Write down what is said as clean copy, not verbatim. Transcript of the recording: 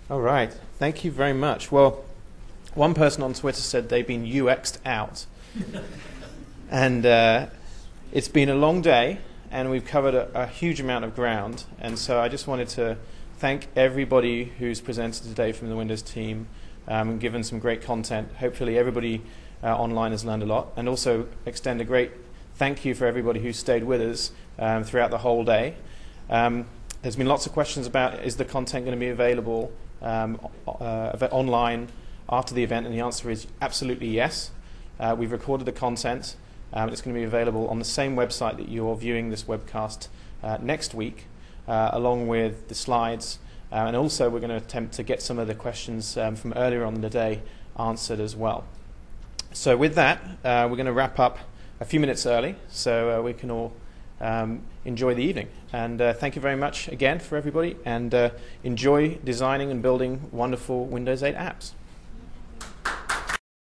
All right. Thank you very much. Well, one person on Twitter said they've been UX'd out. And it's been a long day, and we've covered a huge amount of ground. And so I just wanted to thank everybody who's presented today from the Windows team and given some great content. Hopefully everybody online has learned a lot. And also extend a great thank you for everybody who stayed with us throughout the whole day. There's been lots of questions about, is the content going to be available online after the event, and the answer is absolutely yes. We've recorded the content. It's going to be available on the same website that you're viewing this webcast next week, along with the slides. And also we're going to attempt to get some of the questions from earlier on in the day answered as well. So with that, we're going to wrap up a few minutes early so we can all enjoy the evening. And thank you very much again for everybody, and enjoy designing and building wonderful Windows 8 apps.